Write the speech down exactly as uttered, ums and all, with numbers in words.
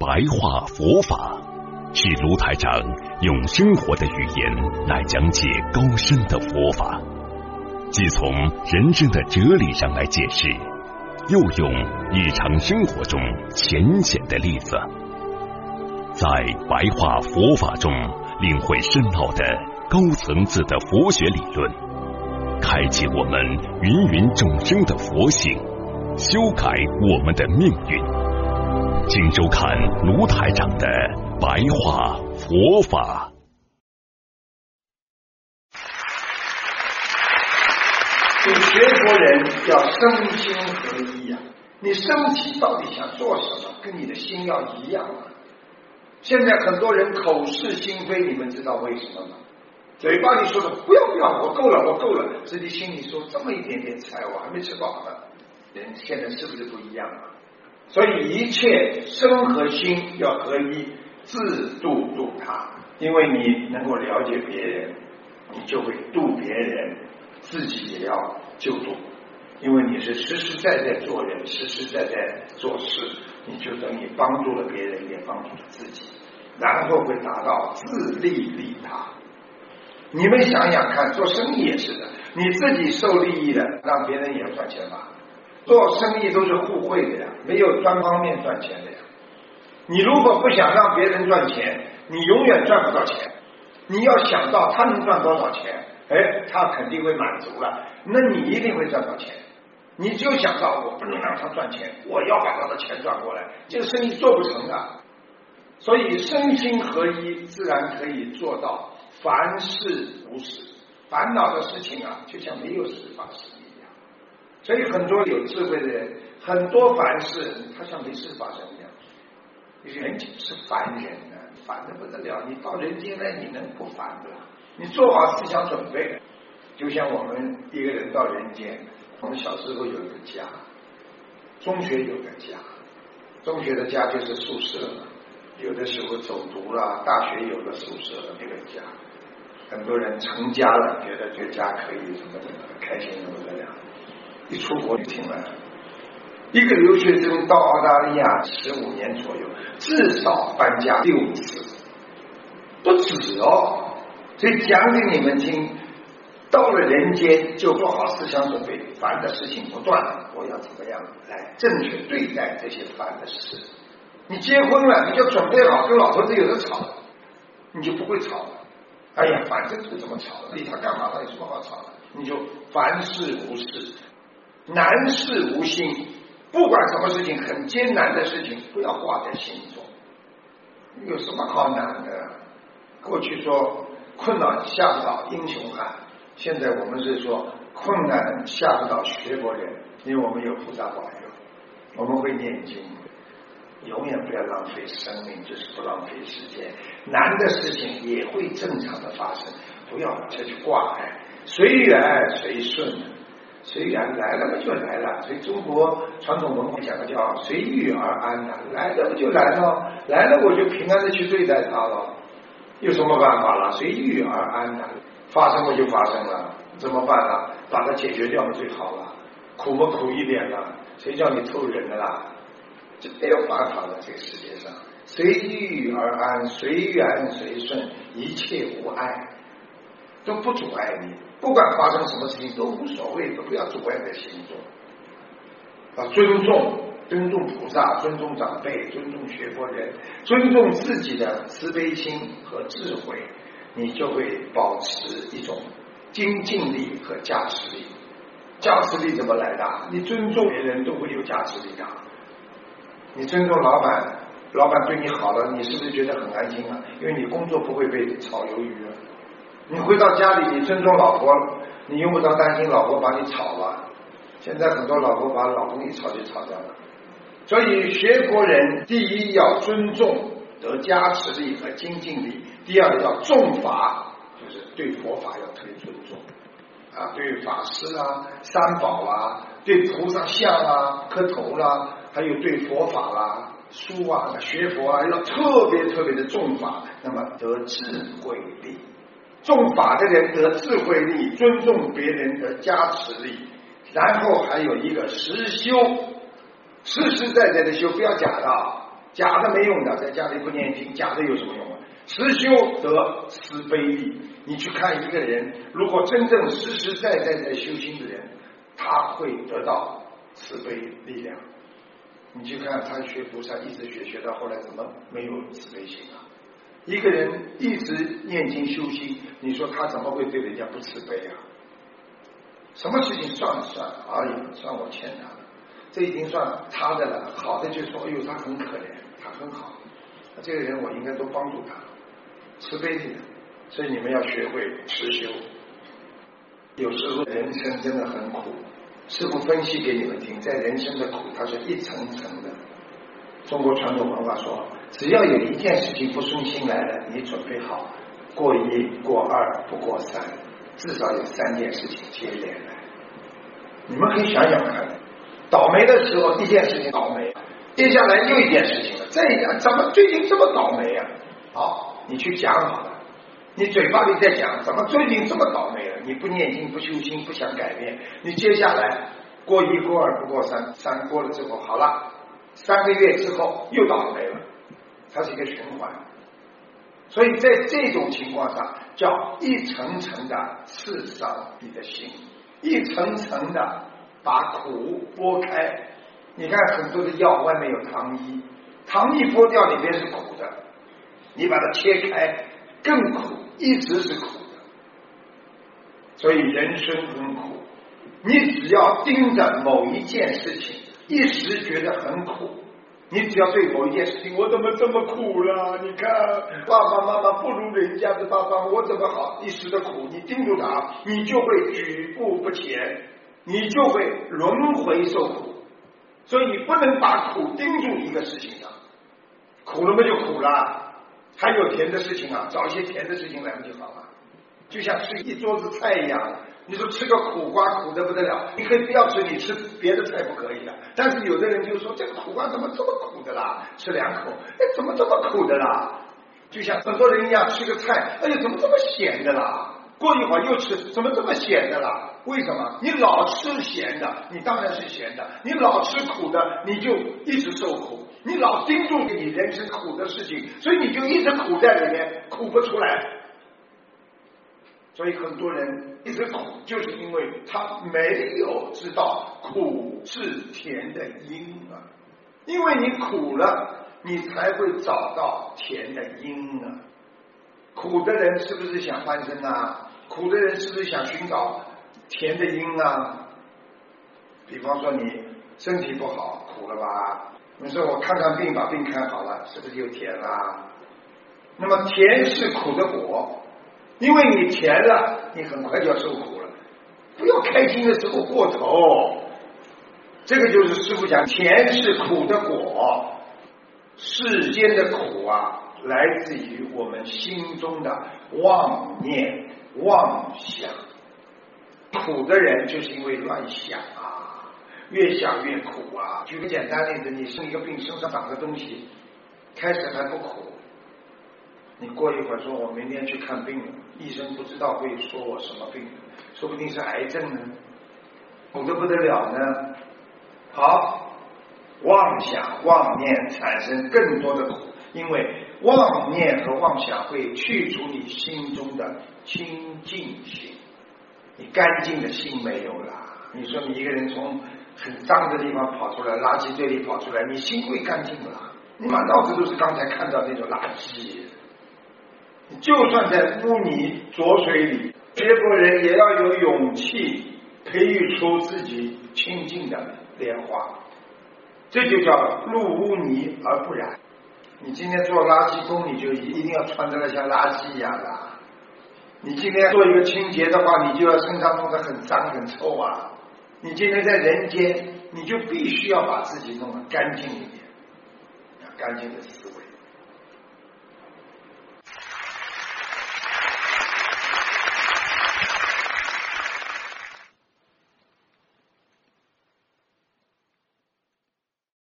白话佛法，是卢台长用生活的语言来讲解高深的佛法，既从人生的哲理上来解释，又用日常生活中浅显的例子，在白话佛法中领会深奥的高层次的佛学理论，开启我们芸芸众生的佛性，修改我们的命运。请收看卢台长的白话佛法。 你学佛人要身心合一啊！你身体到底想做什么，跟你的心要一样啊！现在很多人口是心非，你们知道为什么吗？嘴巴里说的不要不要，我够了我够了，自己心里说这么一点点菜我还没吃饱呢。人现在是不是不一样啊？所以一切身和心要合一，自度度他。因为你能够了解别人，你就会度别人，自己也要救度。因为你是实实在在做人，实实在在做事，你就等于帮助了别人，也帮助了自己，然后会达到自利利他。你们想想看，做生意也是的，你自己受利益的，让别人也赚钱吧。做生意都是互惠的呀，没有单方面赚钱的呀。你如果不想让别人赚钱，你永远赚不到钱。你要想到他能赚多少钱，哎，他肯定会满足了，那你一定会赚到钱。你就想到我不能让他赚钱，我要把他的钱赚过来，这个生意做不成的。所以身心合一，自然可以做到凡事无事。烦恼的事情啊，就像没有事发生一样。所以很多有智慧的人，很多凡事他像没事发生一样。人是凡人呢、啊，烦得不得了。你到人间来，你能不烦的？你做好思想准备。就像我们一个人到人间，我们小时候有一个家，中学有个家，中学的家就是宿舍了。有的时候走读了，大学有个宿舍的那个家。很多人成家了，觉得这家可以什么什么开心的不得了。一出国就听了，一个留学生到澳大利亚十五年左右，至少搬家六次，不止哦。所以讲给你们听，到了人间就做好思想准备，烦的事情不断，我要怎么样来正确对待这些烦的事。你结婚了，你就准备好跟老婆子有的吵，你就不会吵了。哎呀，反正就这么吵了，理他干嘛？他有什么好吵的？你就凡事无事，难事无心。不管什么事情，很艰难的事情，不要挂在心中。有什么好难的？过去说困难吓不倒英雄汉，现在我们是说困难吓不倒学佛人，因为我们有菩萨保佑，我们会念经。永远不要浪费生命，就是不浪费时间。难的事情也会正常的发生，不要再去挂碍，随缘随顺，随缘来了不就来了。所以中国传统文化讲的叫随遇而安呐、啊，来了不就来了，来了我就平安的去对待它了，有什么办法了？随遇而安呐、啊，发生了就发生了，怎么办了？把它解决掉了最好了，苦不苦一点了，谁叫你偷人的啦？这没有办法了，这个世界上随遇而安，随缘随顺，一切无碍，都不阻碍你。不管发生什么事情都无所谓，都不要阻碍在心中。啊，尊重，尊重菩萨，尊重长辈，尊重学佛人，尊重自己的慈悲心和智慧，你就会保持一种精进力和加持力。加持力怎么来的？你尊重别人都会有加持力的。你尊重老板，老板对你好了，你是不是觉得很安心啊？因为你工作不会被炒鱿鱼啊。你回到家里，你尊重老婆，你用不着担心老婆把你炒了。现在很多老婆把老公一炒就炒掉了。所以学佛人，第一要尊重得加持力和精进力，第二要重法，就是对佛法要特别尊重啊，对法师啊、三宝啊、对菩萨像啊、磕头啦，还有对佛法啦、书啊、学佛啊，要特别特别的重法，那么得智慧力。重法的人得智慧力，尊重别人的加持力，然后还有一个实修，实实在在的修，不要假的。 假的没用的，在家里不念经，假的有什么用啊？实修得慈悲力。你去看一个人，如果真正实实在在在修心的人，他会得到慈悲力量。你去看他学菩萨，一直学学到后来，怎么没有慈悲心啊？一个人一直念经修心，你说他怎么会对人家不慈悲啊？什么事情算了算了，哎呀，算我欠他的，这已经算他的了。好的就说，哎呦，他很可怜，他很好，这个人我应该多帮助他，慈悲力的。所以你们要学会持修。有时候人生真的很苦，师父分析给你们听，在人生的苦，它是一层层的。中国传统文化说，只要有一件事情不顺心来了，你准备好过一过二不过三，至少有三件事情接连来。你们可以想想看，倒霉的时候一件事情倒霉，接下来又一件事情了，这样怎么最近这么倒霉啊？好，你去讲好了，你嘴巴里在讲，怎么最近这么倒霉了？你不念经不修心不想改变，你接下来过一过二不过三，三过了之后好了，三个月之后又倒霉了，它是一个循环。所以在这种情况下，叫一层层的刺伤你的心，一层层的把苦剥开。你看很多的药外面有糖衣，糖衣剥掉里边是苦的，你把它切开更苦，一直是苦的。所以人生很苦，你只要盯着某一件事情，一时觉得很苦，你只要对某一件事情，我怎么这么苦了？你看爸爸妈妈不如人家的爸爸，我怎么好？一时的苦，你盯住它，你就会举步不前，你就会轮回受苦。所以你不能把苦盯住一个事情上，苦了嘛就苦了，还有甜的事情啊，找一些甜的事情来不就好了？就像吃一桌子菜一样，你说吃个苦瓜苦得不得了，你可以不要吃，你吃别的菜不可以的。但是有的人就说这个苦瓜怎么这么苦的啦，吃两口，哎，怎么这么苦的啦？就像很多人一样，吃个菜，哎呀，怎么这么咸的啦？过一会儿又吃，怎么这么咸的啦？为什么？你老吃咸的，你当然是咸的；你老吃苦的，你就一直受苦。你老盯住你人生苦的事情，所以你就一直苦在里面，苦不出来。所以很多人一直苦，就是因为他没有知道苦是甜的因啊。因为你苦了，你才会找到甜的因啊。苦的人是不是想翻身啊？苦的人是不是想寻找甜的因啊？比方说你身体不好，苦了吧？你说我看看病，把病看好了，是不是就甜了？那么甜是苦的果，因为你甜了，你很快就要受苦了。不要开心的时候过头，这个就是师父讲，甜是苦的果。世间的苦啊，来自于我们心中的妄念妄想。苦的人就是因为乱想啊，越想越苦啊。举个简单例子，你生一个病，身上长个东西，开始还不苦，你过一会儿说我明天去看病了，医生不知道会说我什么病，说不定是癌症呢，苦得不得了呢。好，妄想妄念产生更多的苦，因为妄念和妄想会去除你心中的清净心，你干净的心没有了。你说你一个人从很脏的地方跑出来，垃圾堆里跑出来，你心会干净了？你满脑子都是刚才看到那种垃圾。你就算在污泥浊水里，学佛人也要有勇气培育出自己清净的莲花，这就叫入污泥而不染。你今天做垃圾工，你就一定要穿得像垃圾一样的。你今天做一个清洁的话，你就要身上弄得很脏很臭啊。你今天在人间，你就必须要把自己弄得干净一点，干净的思维。